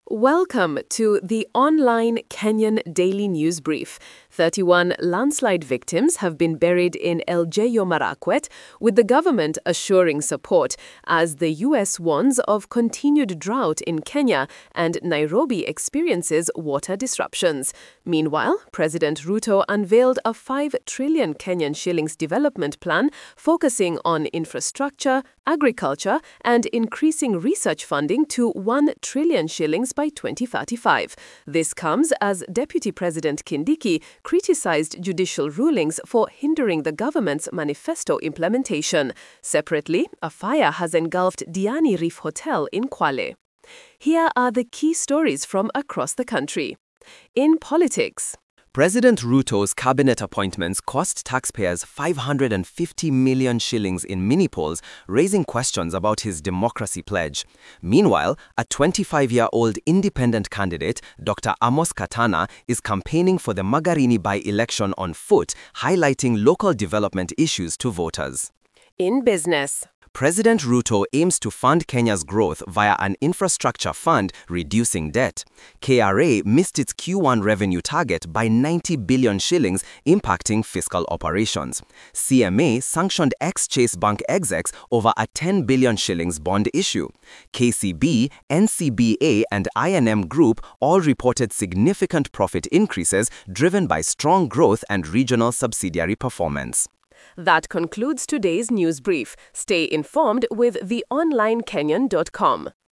Welcome to the online Kenyan Daily News Brief. 31 landslide victims have been buried in Elgeyo Marakwet, with the government assuring support as the U.S. warns of continued drought in Kenya and Nairobi experiences water disruptions. Meanwhile, President Ruto unveiled a 5 trillion Kenyan shillings development plan focusing on infrastructure, agriculture, and increasing research funding to 1 trillion shillings by 2035. This comes as Deputy President Kindiki criticized judicial rulings for hindering the government's manifesto implementation. Separately, a fire has engulfed Diani Reef Hotel in Kwale. Here are the key stories from across the country. In politics, President Ruto's cabinet appointments cost taxpayers 550 million shillings in mini polls, raising questions about his democracy pledge. Meanwhile, a 25-year-old independent candidate, Dr. Amos Katana, is campaigning for the Magarini by-election on foot, highlighting local development issues to voters. in business, President Ruto aims to fund Kenya's growth via an infrastructure fund, reducing debt. KRA missed its Q1 revenue target by 90 billion shillings, impacting fiscal operations. CMA sanctioned ex-Chase Bank execs over a 10 billion shillings bond issue. KCB, NCBA, and I&M Group all reported significant profit increases driven by strong growth and regional subsidiary performance. That concludes today's news brief. Stay informed with theonlinekenyan.com.